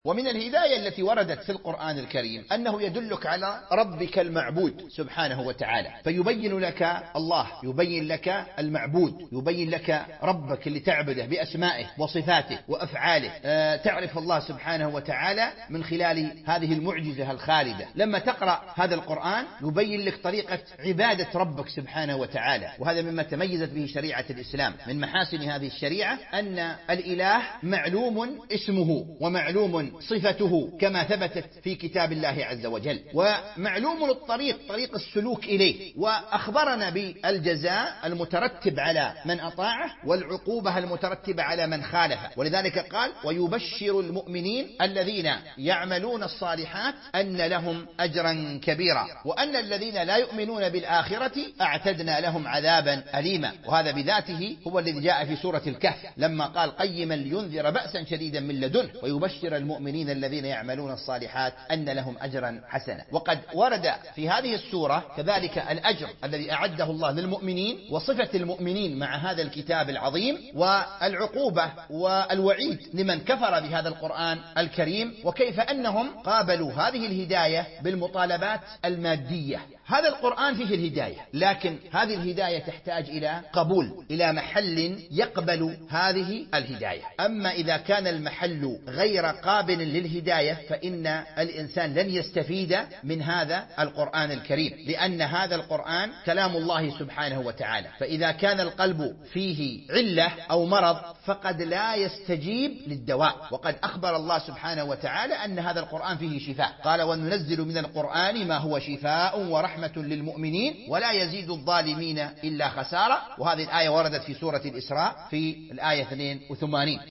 ومن الهداية التي وردت في القرآن الكريم أنه يدلك على ربك المعبود سبحانه وتعالى، فيبين لك الله، يبين لك المعبود، يبين لك ربك اللي تعبده بأسمائه وصفاته وأفعاله. تعرف الله سبحانه وتعالى من خلال هذه المعجزة الخالدة. لما تقرأ هذا القرآن يبين لك طريقة عبادة ربك سبحانه وتعالى، وهذا مما تميزت به شريعة الإسلام. من محاسن هذه الشريعة أن الإله معلوم اسمه ومعلوم صفته كما ثبتت في كتاب الله عز وجل، ومعلوم الطريق، طريق السلوك إليه، وأخبرنا بالجزاء المترتب على من أطاعه والعقوبة المترتبة على من خالفه. ولذلك قال: ويبشر المؤمنين الذين يعملون الصالحات أن لهم أجرا كبيرا، وأن الذين لا يؤمنون بالآخرة أعتدنا لهم عذابا أليما. وهذا بذاته هو الذي جاء في سورة الكهف لما قال: قيما لينذر بأسا شديدا من لدنه ويبشر المؤمنين الذين يعملون الصالحات أن لهم أجرا حسنا. وقد ورد في هذه السورة كذلك الأجر الذي أعده الله للمؤمنين، وصفة المؤمنين مع هذا الكتاب العظيم، والعقوبة والوعيد لمن كفر بهذا القرآن الكريم، وكيف أنهم قابلوا هذه الهداية بالمطالبات المادية. هذا القرآن فيه الهداية، لكن هذه الهداية تحتاج إلى قبول، إلى محل يقبل هذه الهداية. أما إذا كان المحل غير قابل للهداية فإن الإنسان لن يستفيد من هذا القرآن الكريم، لأن هذا القرآن كلام الله سبحانه وتعالى، فإذا كان القلب فيه علة أو مرض فقد لا يستجيب للدواء. وقد أخبر الله سبحانه وتعالى أن هذا القرآن فيه شفاء، قال: وننزل من القرآن ما هو شفاء ورحمة للمؤمنين ولا يزيد الظالمين إلا خسارة. وهذه الآية وردت في سورة الإسراء في الآية 82.